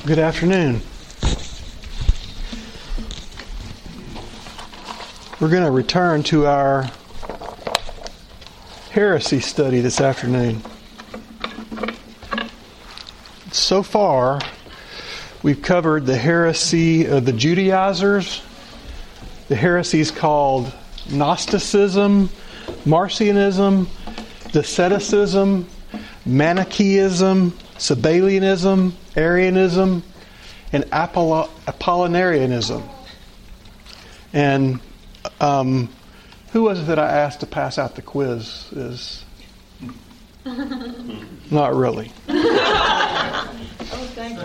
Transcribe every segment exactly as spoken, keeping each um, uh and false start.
Good afternoon. We're going to return to our heresy study this afternoon. So far, we've covered the heresy of the Judaizers, the heresies called Gnosticism, Marcionism, Doceticism, Manichaeism, Sabellianism, Arianism, and Apollo- Apollinarianism. And um, who was it that I asked to pass out the quiz? Is not really. Oh, thank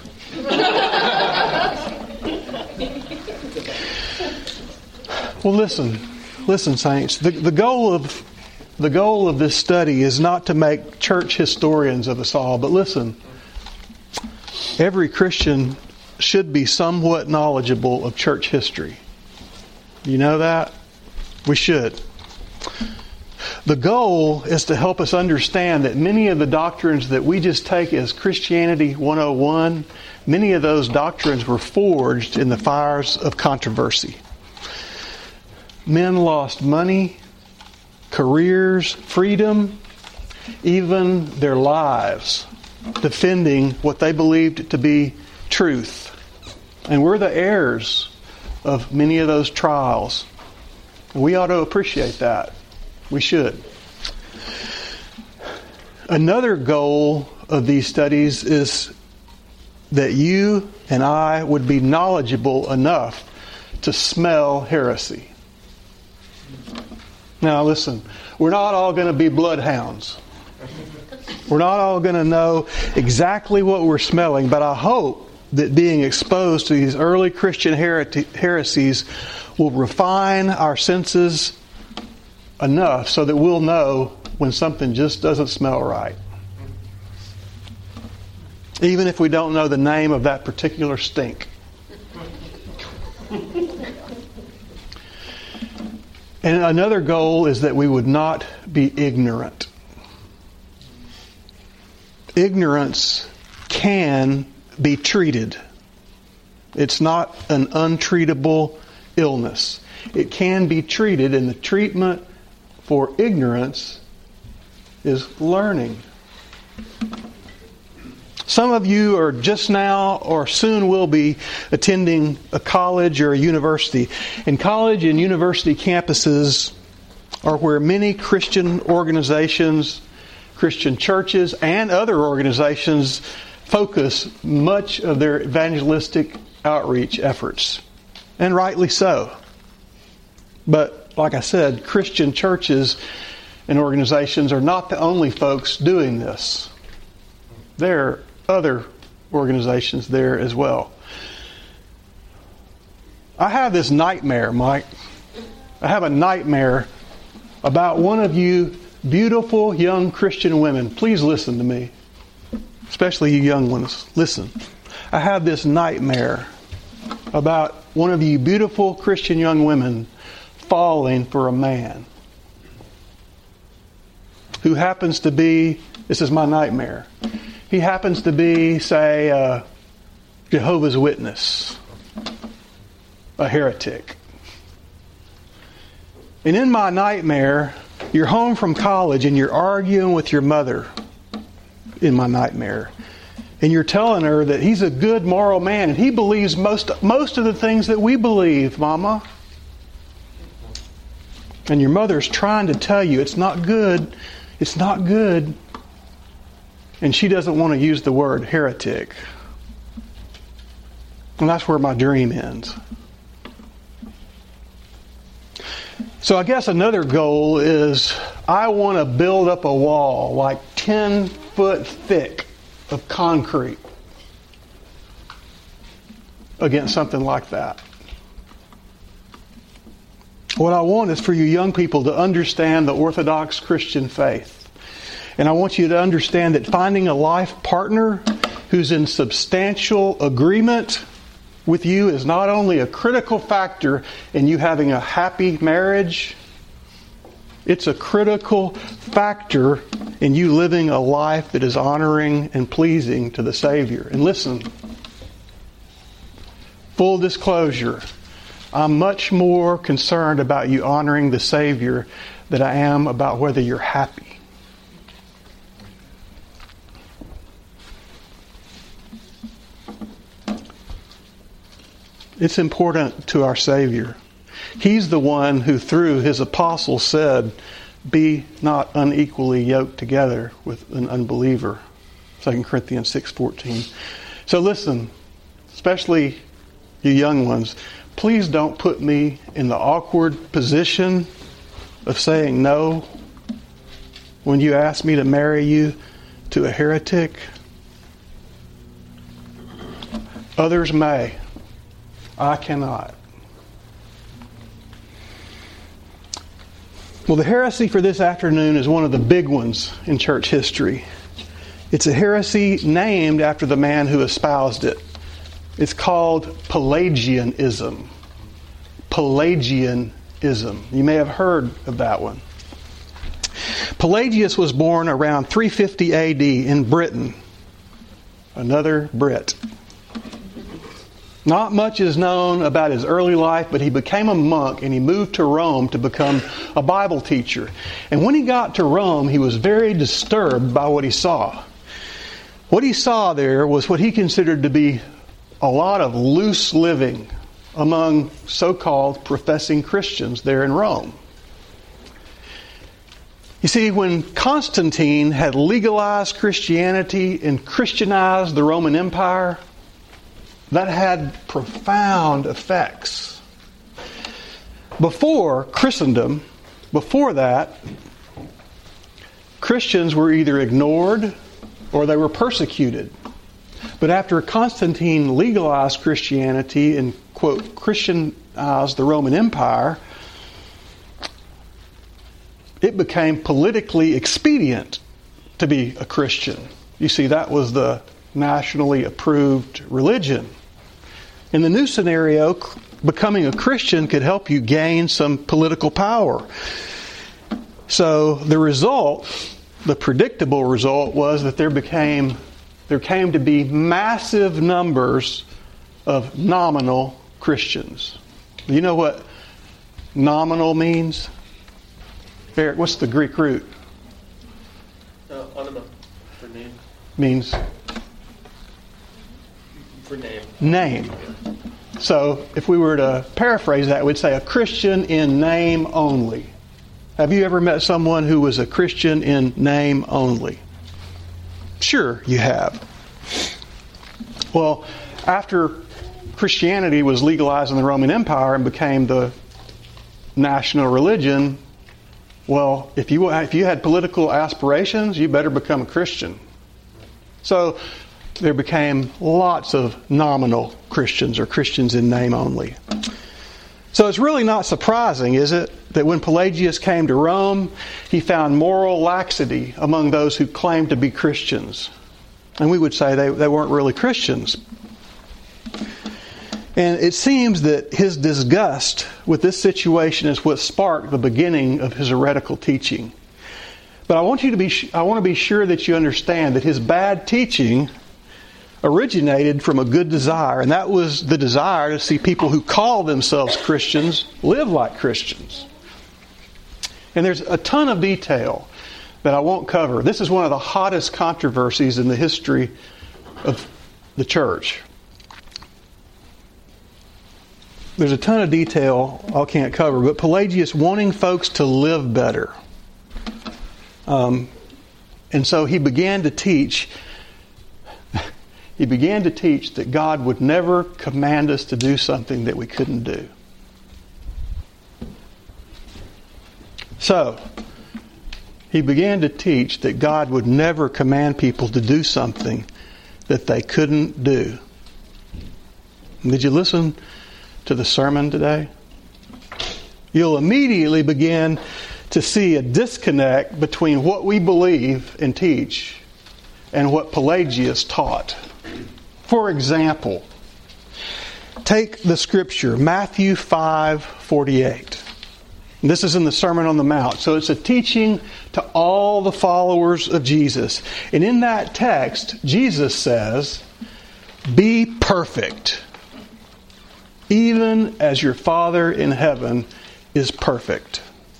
you. Well, listen, listen, saints. The, the goal of the goal of this study is not to make church historians of us all, but listen. Every Christian should be somewhat knowledgeable of church history. You know that? We should. The goal is to help us understand that many of the doctrines that we just take as Christianity one oh one, many of those doctrines were forged in the fires of controversy. Men lost money, careers, freedom, even their lives, defending what they believed to be truth. And we're the heirs of many of those trials. And we ought to appreciate that. We should. Another goal of these studies is that you and I would be knowledgeable enough to smell heresy. Now listen, we're not all going to be bloodhounds. We're not all going to know exactly what we're smelling, but I hope that being exposed to these early Christian heresies will refine our senses enough so that we'll know when something just doesn't smell right. Even if we don't know the name of that particular stink. And another goal is that we would not be ignorant. Ignorance can be treated. It's not an untreatable illness. It can be treated, and the treatment for ignorance is learning. Some of you are just now or soon will be attending a college or a university. And college and university campuses are where many Christian organizations, Christian churches, and other organizations focus much of their evangelistic outreach efforts. And rightly so. But like I said, Christian churches and organizations are not the only folks doing this. There are other organizations there as well. I have this nightmare, Mike. I have a nightmare about one of you beautiful young Christian women. Please listen to me. Especially you young ones. Listen. I have this nightmare about one of you beautiful Christian young women falling for a man who happens to be, this is my nightmare, he happens to be, say, a Jehovah's Witness, a heretic. And in my nightmare, you're home from college and you're arguing with your mother in my nightmare. And you're telling her that he's a good moral man and he believes most, most of the things that we believe, Mama. And your mother's trying to tell you it's not good. It's not good. And she doesn't want to use the word heretic. And that's where my dream ends. So I guess another goal is I want to build up a wall like ten foot thick of concrete against something like that. What I want is for you young people to understand the Orthodox Christian faith. And I want you to understand that finding a life partner who's in substantial agreement with you is not only a critical factor in you having a happy marriage, it's a critical factor in you living a life that is honoring and pleasing to the Savior. And listen, full disclosure, I'm much more concerned about you honoring the Savior than I am about whether you're happy. It's important to our Savior. He's the one who, through His apostles, said, be not unequally yoked together with an unbeliever. Second Corinthians six fourteen. So listen, especially you young ones, please don't put me in the awkward position of saying no when you ask me to marry you to a heretic. Others may. I cannot. Well, the heresy for this afternoon is one of the big ones in church history. It's a heresy named after the man who espoused it. It's called Pelagianism. Pelagianism. You may have heard of that one. Pelagius was born around three fifty A D in Britain. Another Brit. Not much is known about his early life, but he became a monk and he moved to Rome to become a Bible teacher. And when he got to Rome, he was very disturbed by what he saw. What he saw there was what he considered to be a lot of loose living among so-called professing Christians there in Rome. You see, when Constantine had legalized Christianity and Christianized the Roman Empire, that had profound effects. Before Christendom, before that, Christians were either ignored or they were persecuted. But after Constantine legalized Christianity and, quote, Christianized the Roman Empire, it became politically expedient to be a Christian. You see, that was the nationally approved religion. In the new scenario, becoming a Christian could help you gain some political power. So the result, the predictable result, was that there became there came to be massive numbers of nominal Christians. Do you know what nominal means? Eric, what's the Greek root? Uh, onoma, for name. Means? For name. Name. So if we were to paraphrase that, we'd say a Christian in name only. Have you ever met someone who was a Christian in name only? Sure, you have. Well, after Christianity was legalized in the Roman Empire and became the national religion, well, if you if you had political aspirations, you better become a Christian. So there became lots of nominal Christians or Christians in name only. So it's really not surprising, is it, that when Pelagius came to Rome, he found moral laxity among those who claimed to be Christians. And we would say they, they weren't really Christians. And it seems that his disgust with this situation is what sparked the beginning of his heretical teaching. But I want you to be I want to be sure that you understand that his bad teaching originated from a good desire, and that was the desire to see people who call themselves Christians live like Christians. And there's a ton of detail that I won't cover. This is one of the hottest controversies in the history of the church. There's a ton of detail I can't cover, but Pelagius wanting folks to live better. Um, and so he began to teach He began to teach that God would never command us to do something that we couldn't do. So, he began to teach that God would never command people to do something that they couldn't do. Did you listen to the sermon today? You'll immediately begin to see a disconnect between what we believe and teach and what Pelagius taught. For example, take the scripture, Matthew five forty-eight. This is in the Sermon on the Mount. So it's a teaching to all the followers of Jesus. And in that text, Jesus says, "Be perfect even as your Father in heaven is perfect.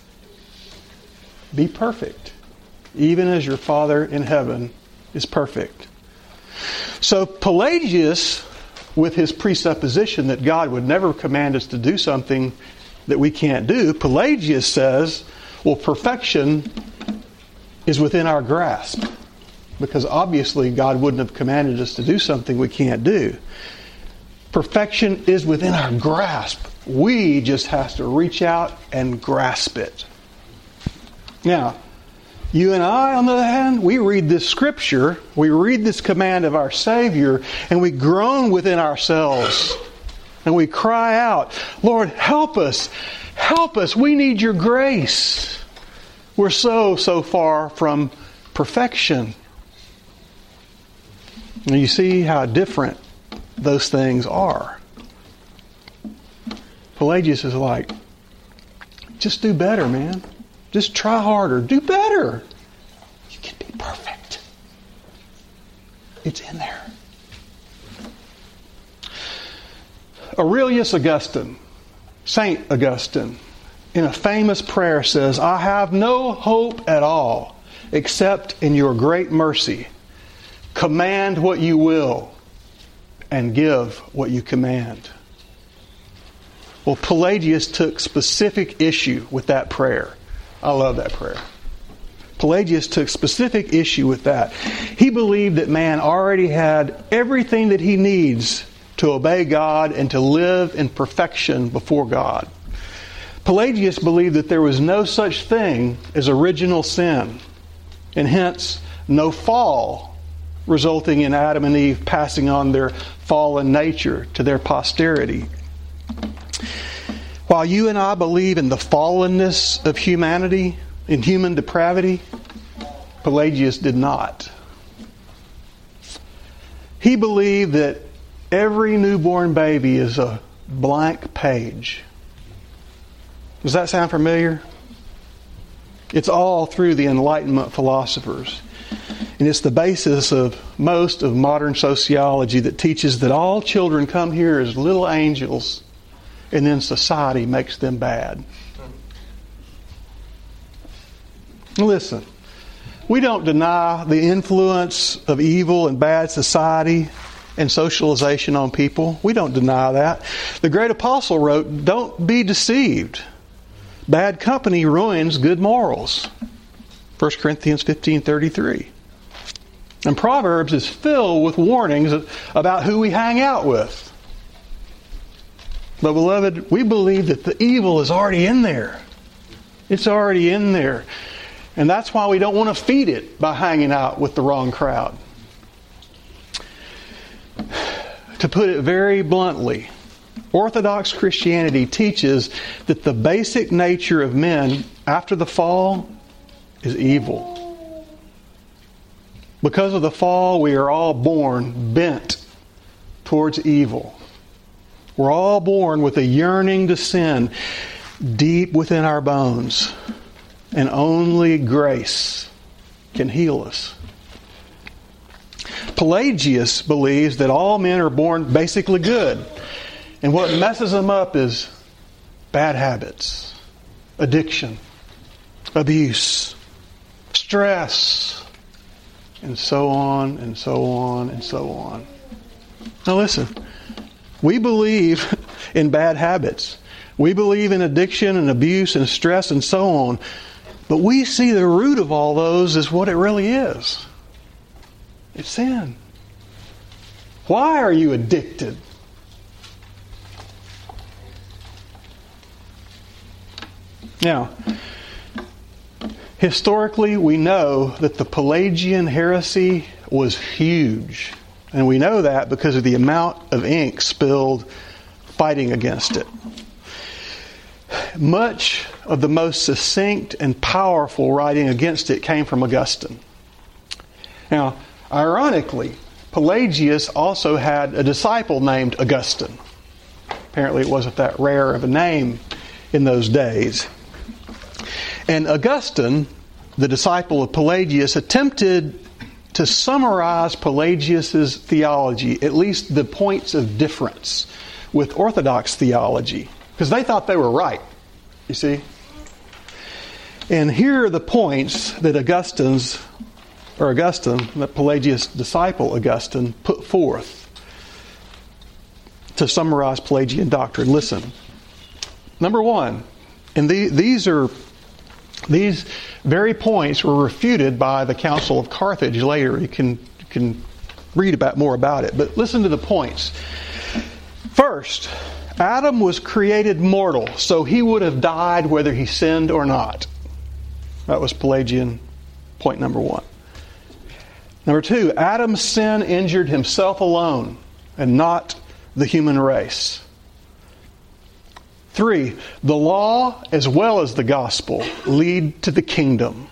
Be perfect, even as your Father in heaven is perfect. So Pelagius, with his presupposition that God would never command us to do something that we can't do, Pelagius says, well, perfection is within our grasp. Because obviously God wouldn't have commanded us to do something we can't do. Perfection is within our grasp. We just have to reach out and grasp it. Now, you and I, on the other hand, we read this scripture, we read this command of our Savior, and we groan within ourselves. And we cry out, Lord, help us. Help us. We need your grace. We're so, so far from perfection. And you see how different those things are. Pelagius is like, just do better, man. Just try harder. Do better. You can be perfect. It's in there. Aurelius Augustine, Saint Augustine, in a famous prayer says, I have no hope at all except in your great mercy. Command what you will and give what you command. Well, Pelagius took specific issue with that prayer. I love that prayer. Pelagius took specific issue with that. He believed that man already had everything that he needs to obey God and to live in perfection before God. Pelagius believed that there was no such thing as original sin, and hence no fall, resulting in Adam and Eve passing on their fallen nature to their posterity. While you and I believe in the fallenness of humanity, in human depravity, Pelagius did not. He believed that every newborn baby is a blank page. Does that sound familiar? It's all through the Enlightenment philosophers. And it's the basis of most of modern sociology that teaches that all children come here as little angels and then society makes them bad. Listen, we don't deny the influence of evil and bad society and socialization on people. We don't deny that. The great apostle wrote, don't be deceived. Bad company ruins good morals. First Corinthians fifteen thirty-three. And Proverbs is filled with warnings about who we hang out with. But beloved, we believe that the evil is already in there. It's already in there. And that's why we don't want to feed it by hanging out with the wrong crowd. To put it very bluntly, Orthodox Christianity teaches that the basic nature of men after the fall is evil. Because of the fall, we are all born bent towards evil. We're all born with a yearning to sin deep within our bones. And only grace can heal us. Pelagius believes that all men are born basically good. And what messes them up is bad habits, addiction, abuse, stress, and so on and so on and so on. Now listen, we believe in bad habits. We believe in addiction and abuse and stress and so on. But we see the root of all those as what it really is. It's sin. Why are you addicted? Now, historically, we know that the Pelagian heresy was huge. And we know that because of the amount of ink spilled fighting against it. Much of the most succinct and powerful writing against it came from Augustine. Now, ironically, Pelagius also had a disciple named Augustine. Apparently it wasn't that rare of a name in those days. And Augustine, the disciple of Pelagius, attempted to summarize Pelagius' theology, at least the points of difference with Orthodox theology because they thought they were right, you see. And here are the points that Augustine's, or Augustine, the Pelagius disciple Augustine, put forth to summarize Pelagian doctrine. Listen. Number one, and the, these are these very points were refuted by the Council of Carthage later. You can you can read about more about it, but listen to the points. First, Adam was created mortal, so he would have died whether he sinned or not. That was Pelagian point number one. Number two, Adam's sin injured himself alone and not the human race. Three, the law as well as the gospel lead to the kingdom.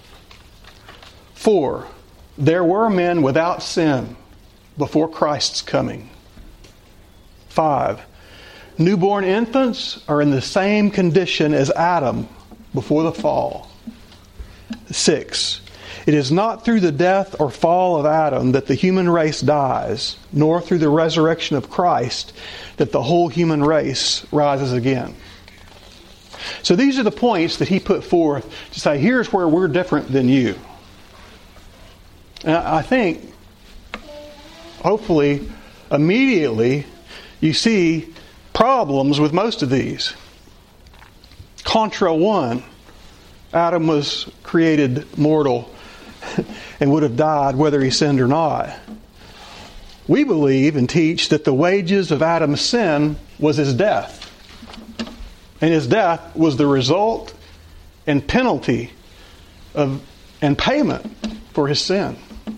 Four, there were men without sin before Christ's coming. Five, newborn infants are in the same condition as Adam before the fall. Six, it is not through the death or fall of Adam that the human race dies, nor through the resurrection of Christ that the whole human race rises again. So these are the points that he put forth to say, here's where we're different than you. And I think, hopefully, immediately, you see problems with most of these. Contra one, Adam was created mortal and would have died whether he sinned or not. We believe and teach that the wages of Adam's sin was his death. And his death was the result and penalty of and payment for his sin.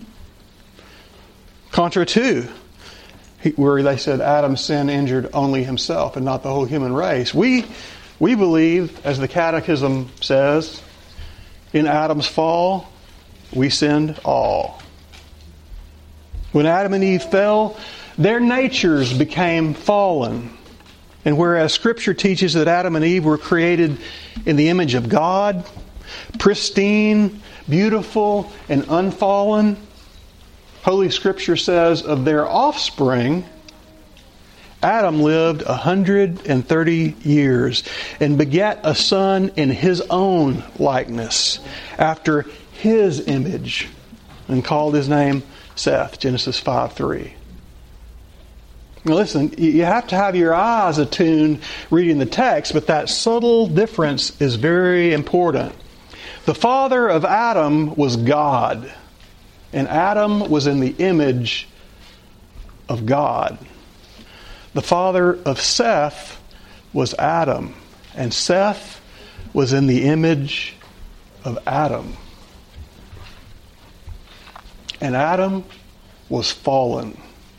Contra two, where they said Adam's sin injured only himself and not the whole human race. We, we believe, as the Catechism says, in Adam's fall, we sinned all. When Adam and Eve fell, their natures became fallen. And whereas Scripture teaches that Adam and Eve were created in the image of God, pristine, beautiful, and unfallen, Holy Scripture says of their offspring, Adam lived one hundred thirty years and begat a son in his own likeness, after his image, and called his name Seth, Genesis five three. Now listen, you have to have your eyes attuned reading the text, but that subtle difference is very important. The father of Adam was God, and Adam was in the image of God. The father of Seth was Adam, and Seth was in the image of Adam. And Adam was fallen.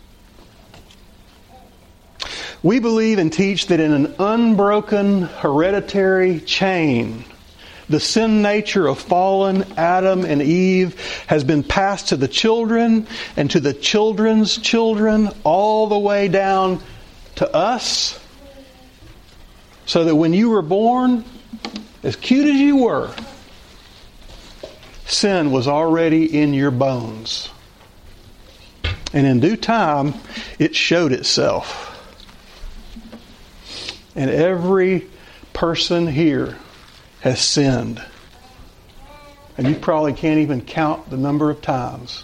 We believe and teach that in an unbroken hereditary chain, the sin nature of fallen Adam and Eve has been passed to the children and to the children's children all the way down to us, so that when you were born, as cute as you were, sin was already in your bones. And in due time, it showed itself. And every person here has sinned. And you probably can't even count the number of times.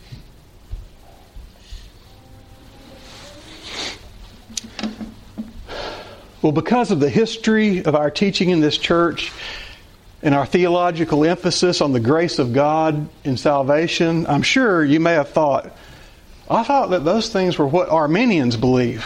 Well, because of the history of our teaching in this church and our theological emphasis on the grace of God in salvation, I'm sure you may have thought, I thought that those things were what Arminians believe.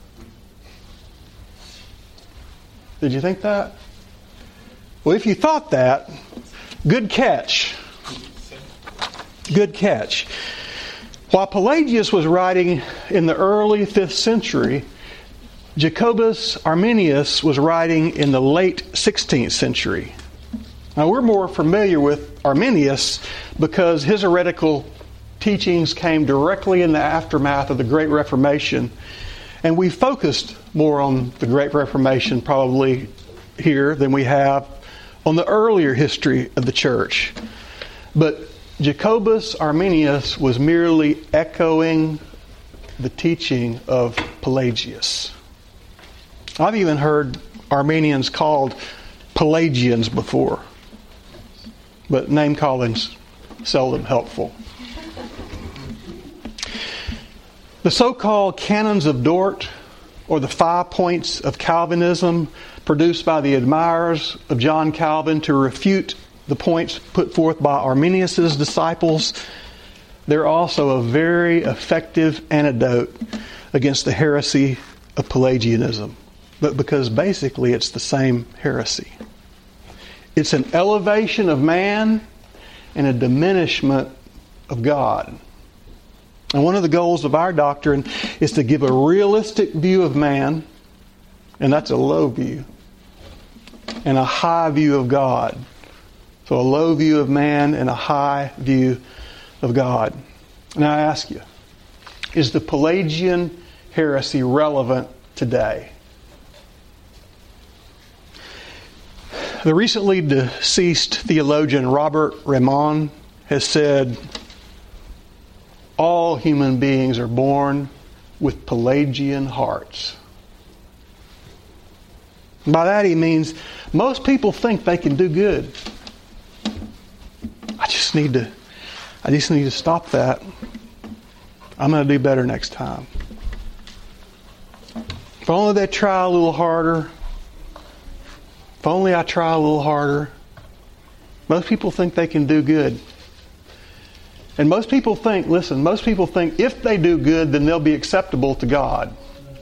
Did you think that? Well, if you thought that, good catch. Good catch. While Pelagius was writing in the early fifth century, Jacobus Arminius was writing in the late sixteenth century. Now, we're more familiar with Arminius because his heretical teachings came directly in the aftermath of the Great Reformation. And we focused more on the Great Reformation probably here than we have on the earlier history of the church. But Jacobus Arminius was merely echoing the teaching of Pelagius. I've even heard Armenians called Pelagians before, but name calling's seldom helpful. The so-called canons of Dort, or the five points of Calvinism produced by the admirers of John Calvin to refute the points put forth by Arminius' disciples, they're also a very effective antidote against the heresy of Pelagianism. But because basically it's the same heresy. It's an elevation of man and a diminishment of God. And one of the goals of our doctrine is to give a realistic view of man, and that's a low view, and a high view of God. So a low view of man and a high view of God. Now I ask you, is the Pelagian heresy relevant today? The recently deceased theologian Robert Reymond has said, all human beings are born with Pelagian hearts. By that he means most people think they can do good. I just need to I just need to stop that. I'm going to do better next time. If only they try a little harder. If only I try a little harder. Most people think they can do good. And most people think, listen, most people think if they do good, then they'll be acceptable to God.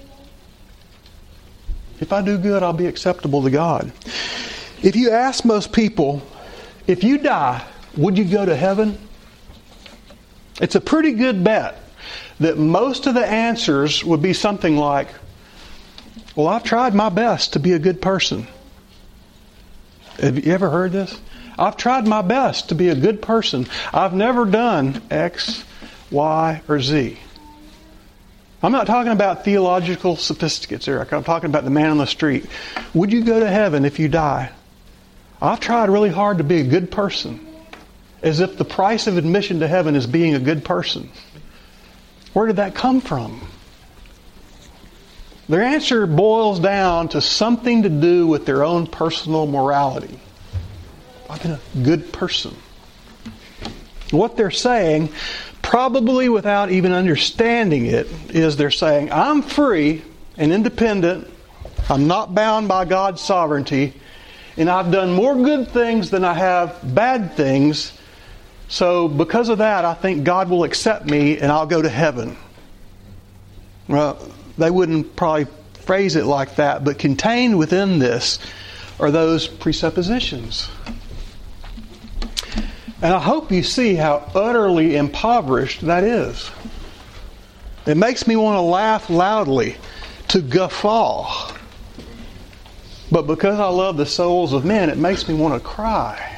If I do good, I'll be acceptable to God. If you ask most people, if you die, would you go to heaven? It's a pretty good bet that most of the answers would be something like, well, I've tried my best to be a good person. Have you ever heard this? I've tried my best to be a good person. I've never done X, Y, or Z. I'm not talking about theological sophisticates, Eric. I'm talking about the man on the street. Would you go to heaven if you die? I've tried really hard to be a good person. As if the price of admission to heaven is being a good person. Where did that come from? Their answer boils down to something to do with their own personal morality. I've been a good person. What they're saying, probably without even understanding it, is they're saying, I'm free and independent. I'm not bound by God's sovereignty. And I've done more good things than I have bad things. So because of that, I think God will accept me and I'll go to heaven. Well, they wouldn't probably phrase it like that, but contained within this are those presuppositions. And I hope you see how utterly impoverished that is. It makes me want to laugh loudly, to guffaw. But because I love the souls of men, it makes me want to cry.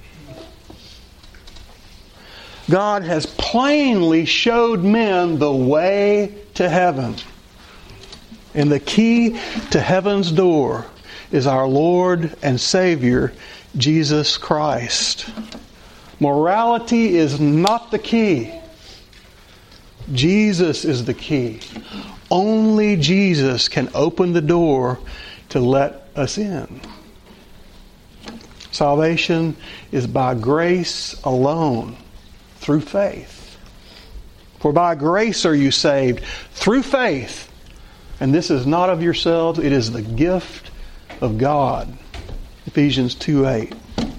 God has plainly showed men the way to heaven. And the key to heaven's door is our Lord and Savior, Jesus Christ. Morality is not the key. Jesus is the key. Only Jesus can open the door to let us in. Salvation is by grace alone, through faith. For by grace are you saved, through faith. And this is not of yourselves, it is the gift of God. Ephesians two eight.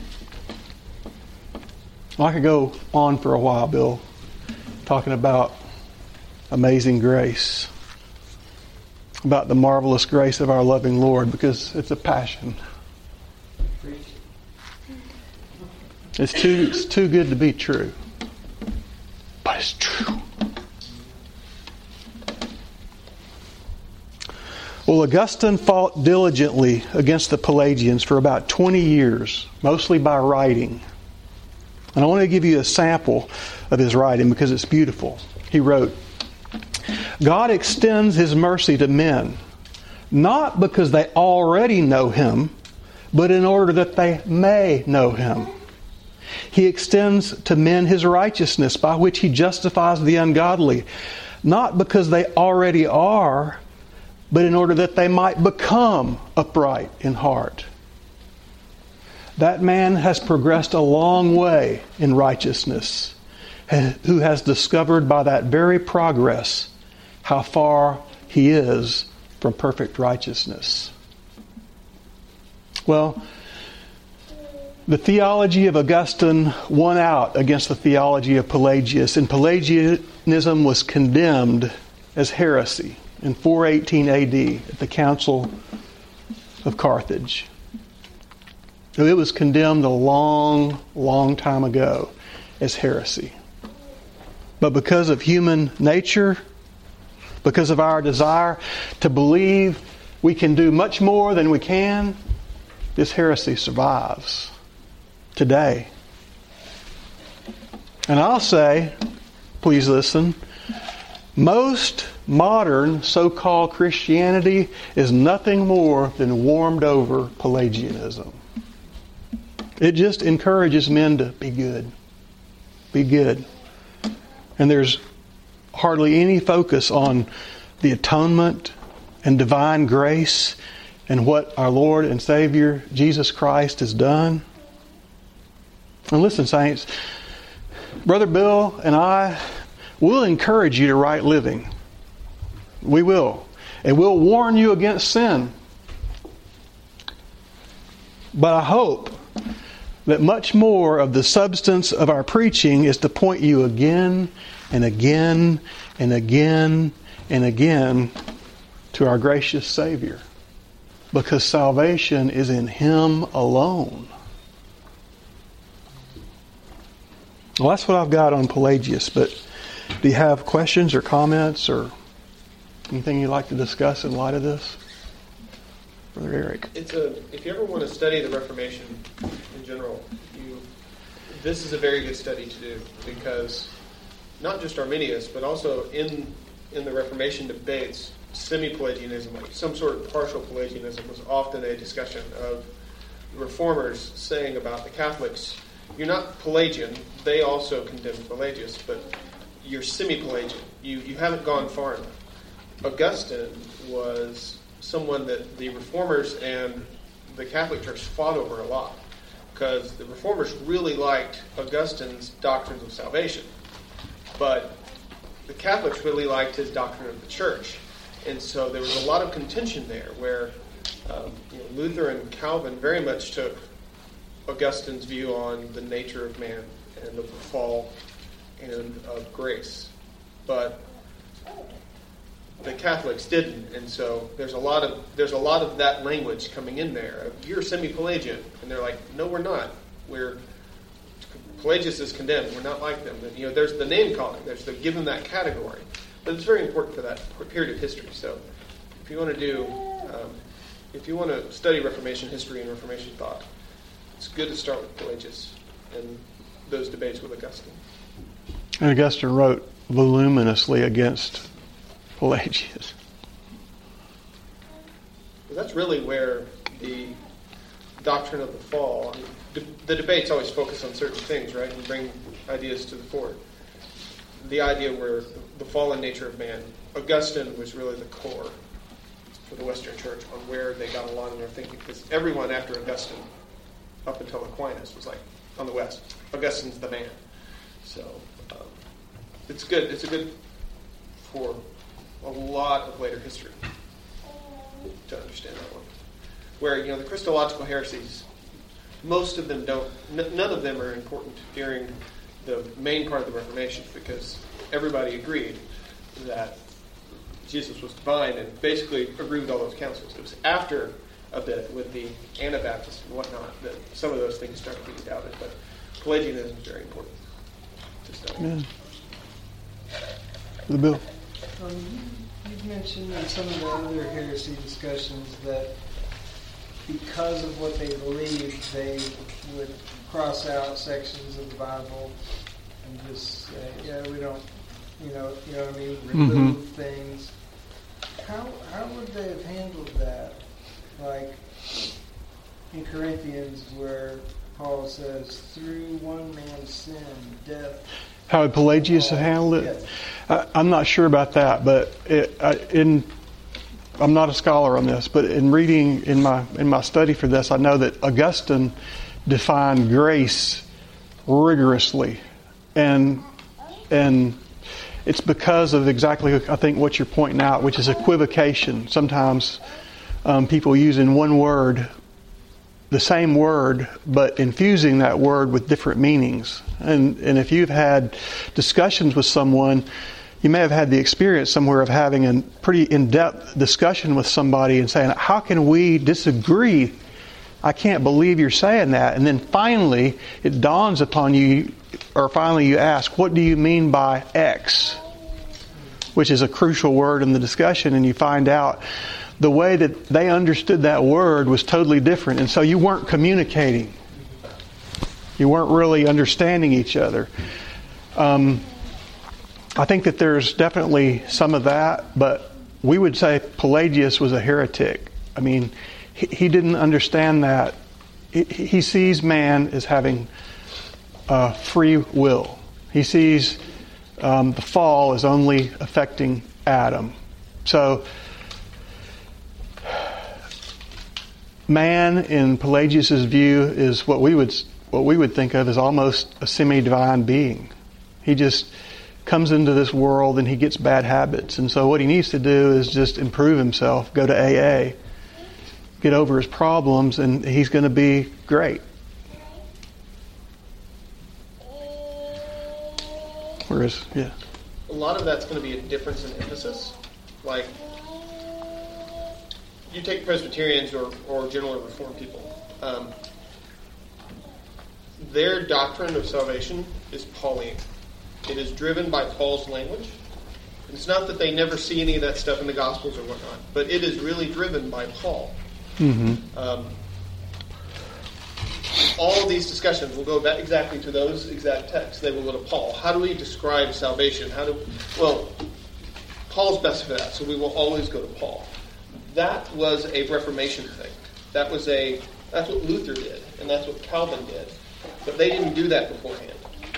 I could go on for a while, Bill, talking about amazing grace. About the marvelous grace of our loving Lord, because it's a passion. It's too, it's too good to be true. But it's true. Well, Augustine fought diligently against the Pelagians for about twenty years, mostly by writing. And I want to give you a sample of his writing because it's beautiful. He wrote, God extends His mercy to men, not because they already know Him, but in order that they may know Him. He extends to men His righteousness, by which He justifies the ungodly, not because they already are, but in order that they might become upright in heart. That man has progressed a long way in righteousness, who has discovered by that very progress how far he is from perfect righteousness. Well, the theology of Augustine won out against the theology of Pelagius, and Pelagianism was condemned as heresy in four eighteen A D at the Council of Carthage. It was condemned a long, long time ago as heresy. But because of human nature, because of our desire to believe we can do much more than we can, this heresy survives today. And I'll say, please listen, most modern so-called Christianity is nothing more than warmed over Pelagianism. It just encourages men to be good. Be good. And there's hardly any focus on the atonement and divine grace and what our Lord and Savior Jesus Christ has done. And listen, saints, Brother Bill and I will encourage you to right living. We will. And we'll warn you against sin. But I hope that much more of the substance of our preaching is to point you again and again and again and again to our gracious Savior. Because salvation is in Him alone. Well, that's what I've got on Pelagius, but do you have questions or comments or anything you'd like to discuss in light of this? Brother Eric. It's a, if you ever want to study the Reformation in general, you, this is a very good study to do, because not just Arminius, but also in in the Reformation debates, semi-Pelagianism, like some sort of partial Pelagianism, was often a discussion of Reformers saying about the Catholics, you're not Pelagian, they also condemned Pelagius, but you're semi-Pelagian. You, you haven't gone far enough. Augustine was someone that the Reformers and the Catholic Church fought over a lot, because the Reformers really liked Augustine's doctrines of salvation, but the Catholics really liked his doctrine of the Church. And so there was a lot of contention there, where um, you know, Luther and Calvin very much took Augustine's view on the nature of man and of the fall and of grace, but the Catholics didn't. And so there's a lot of there's a lot of that language coming in there. You're semi-Pelagian, and they're like, no, we're not. We're Pelagius is condemned. We're not like them. And, you know, there's the name calling. There's the give them that category. But it's very important for that period of history. So if you want to do, um, if you want to study Reformation history and Reformation thought, it's good to start with Pelagius and those debates with Augustine. And Augustine wrote voluminously against Pelagius. Well, that's really where the doctrine of the fall, I mean, de- the debates always focus on certain things, right, and bring ideas to the fore. The idea where the fallen nature of man, Augustine was really the core for the Western Church on where they got along in their thinking, because everyone after Augustine, up until Aquinas, was like, on the West, Augustine's the man. So um, it's good. It's a good for a lot of later history to understand that one. Where, you know, the Christological heresies, most of them don't, n- none of them are important during the main part of the Reformation, because everybody agreed that Jesus was divine and basically agreed with all those councils. It was after a bit with the Anabaptists and whatnot that some of those things started being doubted, but Pelagianism is very important to study. Amen. The Bill. Um, you've mentioned in some of the other heresy discussions that because of what they believed, they would cross out sections of the Bible and just say, yeah, we don't, you know, you know what I mean, remove mm-hmm. things. How how would they have handled that? Like in Corinthians, where Paul says, through one man's sin, death. How would Pelagius have handled it? Yes. I, I'm not sure about that, but it, I, in I'm not a scholar on this, but in reading in my in my study for this, I know that Augustine defined grace rigorously, and and it's because of exactly, I think, what you're pointing out, which is equivocation. Sometimes um, people using one word, the same word, but infusing that word with different meanings. And and if you've had discussions with someone, you may have had the experience somewhere of having a pretty in-depth discussion with somebody and saying, how can we disagree? I can't believe you're saying that. And then finally, it dawns upon you, or finally you ask, what do you mean by X? Which is a crucial word in the discussion, and you find out the way that they understood that word was totally different. And so you weren't communicating. You weren't really understanding each other. Um, I think that there's definitely some of that, but we would say Pelagius was a heretic. I mean, he, he didn't understand that. He, he sees man as having uh, free will. He sees um, the fall as only affecting Adam. So, man, in Pelagius's view, is what we would what we would think of as almost a semi-divine being. He just comes into this world and he gets bad habits, and so what he needs to do is just improve himself, go to A A, get over his problems, and he's going to be great. Whereas, yeah, a lot of that's going to be a difference in emphasis. Like, you take Presbyterians or, or generally Reformed people, um, their doctrine of salvation is Pauline. It is driven by Paul's language. It's not that they never see any of that stuff in the Gospels or whatnot, but it is really driven by Paul. Mm-hmm. Um, all of these discussions will go back exactly to those exact texts. They will go to Paul. How do we describe salvation? How do well, Paul's best for that, so we will always go to Paul. That was a Reformation thing. That was a that's what Luther did, and that's what Calvin did. But they didn't do that beforehand.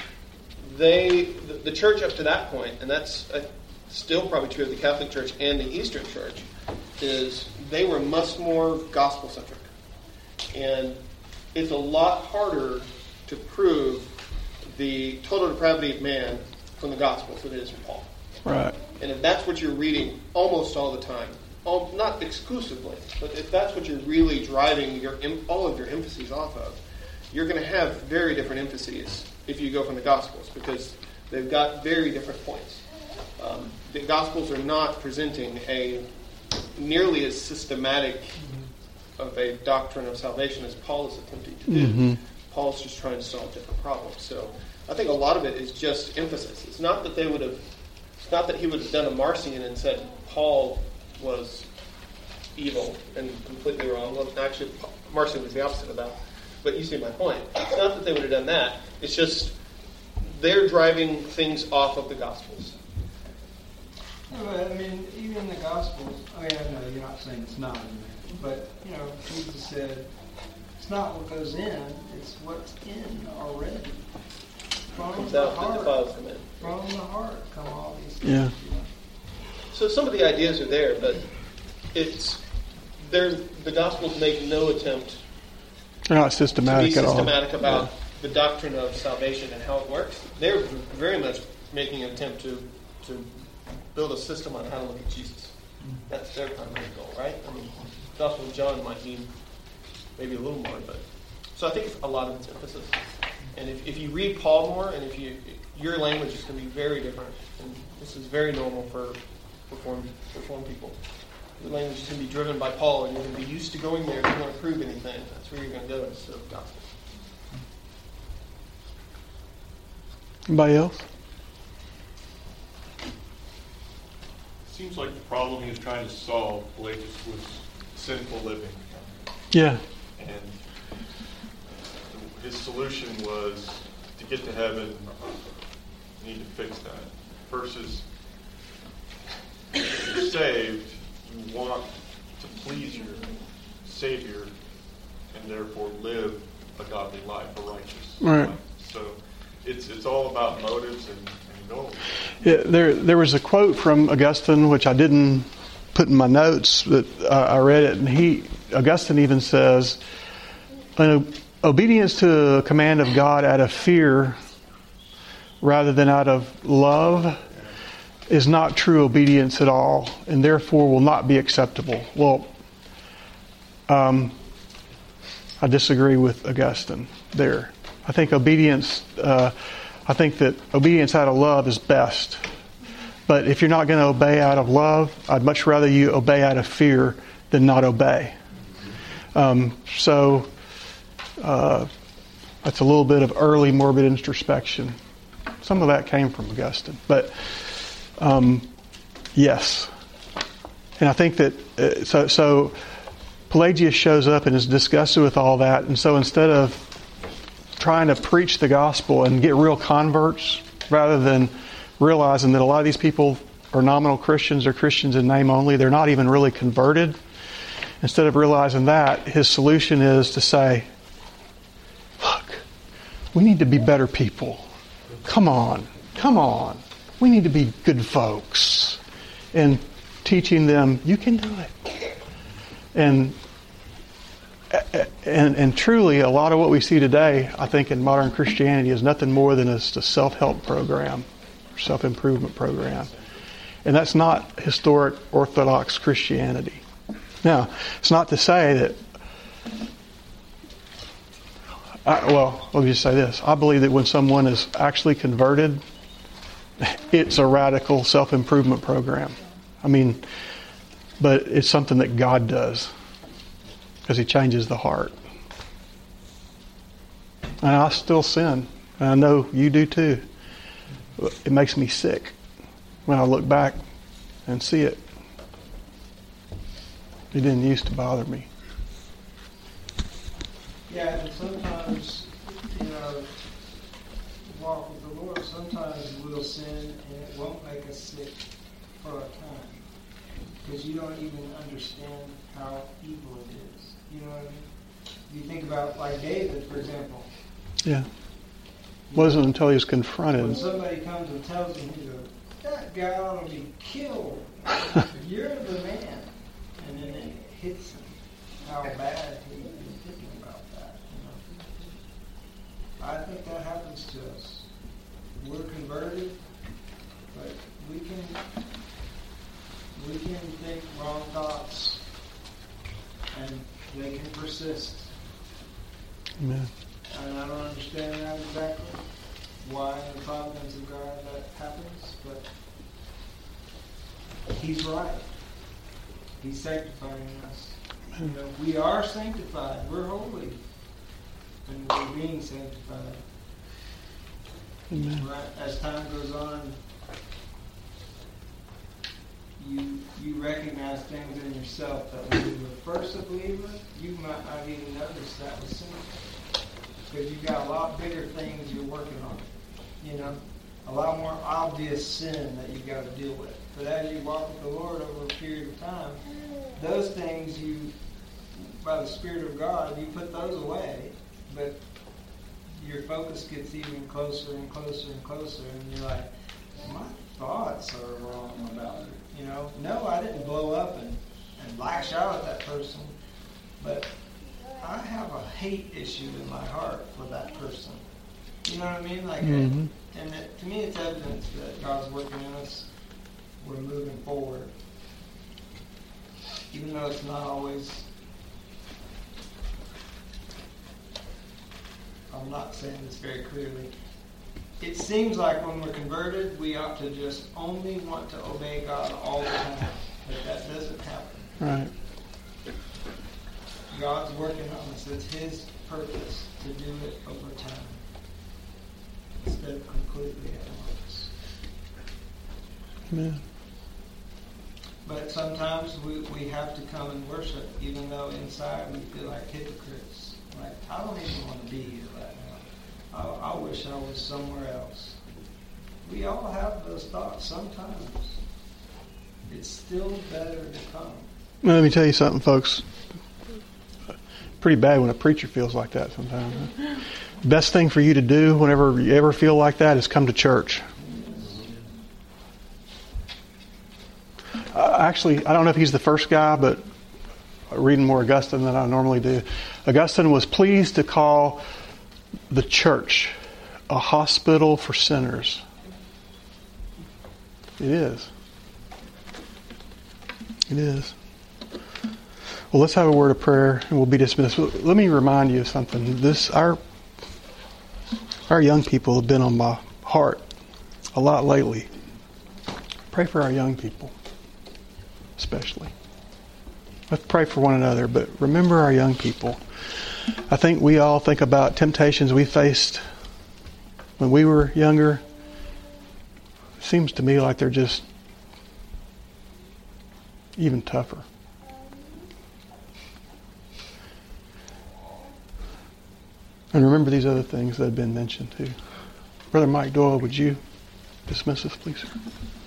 They, the, the church up to that point, and that's uh, still probably true of the Catholic Church and the Eastern Church, is they were much more gospel-centric. And it's a lot harder to prove the total depravity of man from the Gospels than it is from Paul. Right. And if that's what you're reading almost all the time, all, not exclusively, but if that's what you're really driving your all of your emphases off of, you're going to have very different emphases if you go from the Gospels, because they've got very different points. Um, the Gospels are not presenting a nearly as systematic of a doctrine of salvation as Paul is attempting to do. Mm-hmm. Paul's just trying to solve different problems. So I think a lot of it is just emphasis. It's not that they would have, it's not that he would have done a Marcion and said Paul was evil and completely wrong. Well, actually, Marcion was the opposite of that. But you see my point. It's not that they would have done that. It's just they're driving things off of the Gospels. No, but I mean, even the Gospels, I mean, I know you're not saying it's not in there, but, you know, Jesus said, it's not what goes in, it's what's in already. From Comes the out heart. that defiles the man. From the heart come all these things. Yeah. You know. So some of the ideas are there, but it's there's the Gospels make no attempt they're not systematic to be at all. systematic about Yeah. the doctrine of salvation and how it works. They're very much making an attempt to to build a system on how to look at Jesus. That's their primary goal, right? I mean, the Gospel of John might need maybe a little more, but so I think it's a lot of its emphasis. And if, if you read Paul more, and if you your language is going to be very different, and this is very normal for reformed reformed people. Your language is going to be driven by Paul, and you're going to be used to going there if you want to prove anything. That's where you're going to go instead of the gospel. Anybody else? Seems like the problem he was trying to solve, Pelagius, was sinful living. Yeah. And his solution was to get to heaven, you need to fix that. Versus, if you're saved, you want to please your Savior and therefore live a godly life, a righteous right. life. So it's it's all about motives and, and goals. Yeah, there there was a quote from Augustine which I didn't put in my notes that uh, I read it, and he Augustine even says, an obedience to a command of God out of fear rather than out of love is not true obedience at all, and therefore will not be acceptable. Well, um, I disagree with Augustine there. I think obedience, uh, I think that obedience out of love is best. But if you're not going to obey out of love, I'd much rather you obey out of fear than not obey. Um, so uh, that's a little bit of early morbid introspection. Some of that came from Augustine, but um, yes. And I think that uh, so so Pelagius shows up and is disgusted with all that, and so instead of trying to preach the gospel and get real converts, rather than realizing that a lot of these people are nominal Christians or Christians in name only, they're not even really converted. Instead of realizing that, his solution is to say, look, we need to be better people. Come on, come on. We need to be good folks. And teaching them, you can do it. And and and truly, a lot of what we see today, I think, in modern Christianity is nothing more than just a self-help program, self-improvement program. And that's not historic Orthodox Christianity. Now, it's not to say that, I, well, let me just say this. I believe that when someone is actually converted, it's a radical self-improvement program. I mean, but it's something that God does because He changes the heart. And I still sin. And I know you do too. It makes me sick when I look back and see it. It didn't used to bother me. Yeah, and sometimes, you know, walk with the Lord, sometimes we'll sin and it won't make us sick for a time. Because you don't even understand how evil it is. You know what I mean? You think about, like David, for example. Yeah. It wasn't until he was confronted. When somebody comes and tells him, he goes, that guy ought to be killed. You're the man. And then it hits him how bad he is thinking about that. You know? I think that happens to us. We're converted, but we can we can think wrong thoughts, and they can persist. Amen. And I don't understand that exactly, why in the providence of God that happens, but He's right. He's sanctifying us. You know, we are sanctified. We're holy. And we're being sanctified. Amen. Right? As time goes on, you you recognize things in yourself that when you were first a believer, you might not even notice that was sin. Because you've got a lot bigger things you're working on. You know? A lot more obvious sin that you've got to deal with. But as you walk with the Lord over a period of time, those things you, by the Spirit of God, you put those away, but your focus gets even closer and closer and closer, and you're like, my thoughts are wrong about it. You know, no, I didn't blow up and, and lash out at that person, but I have a hate issue in my heart for that person. You know what I mean? Like, mm-hmm. And it, to me, it's evidence that God's working in us. We're moving forward. Even though it's not always, I'm not saying this very clearly. It seems like when we're converted, we ought to just only want to obey God all the time. But that doesn't happen. Right. God's working on us. It's His purpose to do it over time. Instead of completely at once. Amen. But sometimes we, we have to come and worship, even though inside we feel like hypocrites. Like, I don't even want to be here right now. I, I wish I was somewhere else. We all have those thoughts sometimes. It's still better to come. Well, let me tell you something, folks. Pretty bad when a preacher feels like that sometimes. Huh? Best thing for you to do whenever you ever feel like that is come to church. Uh, actually, I don't know if he's the first guy, but reading more Augustine than I normally do. Augustine was pleased to call the church a hospital for sinners. It is. It is. Well, let's have a word of prayer and we'll be dismissed. Let me remind you of something. This our our young people have been on my heart a lot lately. Pray for our young people, especially. Let's pray for one another, but remember our young people. I think we all think about temptations we faced when we were younger. It seems to me like they're just even tougher. And remember these other things that have been mentioned too. Brother Mike Doyle, would you dismiss us, please?